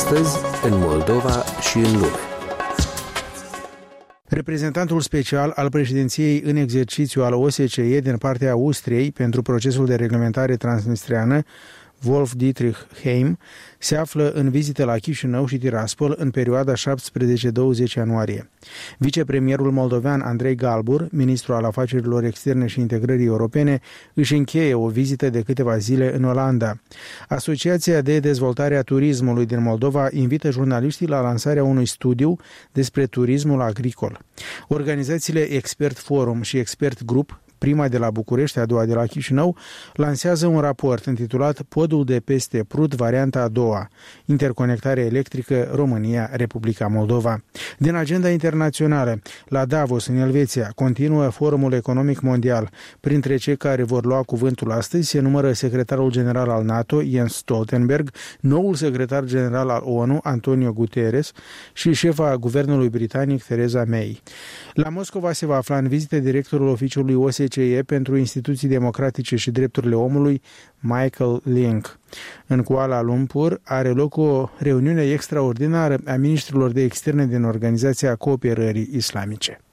Astăzi, în Moldova și în lume. Reprezentantul special al președinției în exercițiu al OSCE din partea Austriei pentru procesul de reglementare transnistreană, Wolf Dietrich Heim, se află în vizită la Chișinău și Tiraspol în perioada 17-20 ianuarie. Vicepremierul moldovean Andrei Galbur, ministru al afacerilor externe și integrării europene, își încheie o vizită de câteva zile în Olanda. Asociația de dezvoltare a turismului din Moldova invită jurnaliștii la lansarea unui studiu despre turismul agricol. Organizațiile Expert Forum și Expert Group, prima de la București, a doua de la Chișinău, lansează un raport intitulat Podul de peste Prut, varianta a doua, interconectare electrică România-Republica Moldova. Din agenda internațională, la Davos, în Elveția, continuă Forumul Economic Mondial. Printre cei care vor lua cuvântul astăzi se numără secretarul general al NATO, Jens Stoltenberg, noul secretar general al ONU, Antonio Guterres, și șefa guvernului britanic, Theresa May. La Moscova se va afla în vizită directorul oficiului OSCE pentru instituții democratice și drepturile omului, Michael Link. În Kuala Lumpur are loc o reuniune extraordinară a ministrilor de externe din Organizația Cooperării Islamice.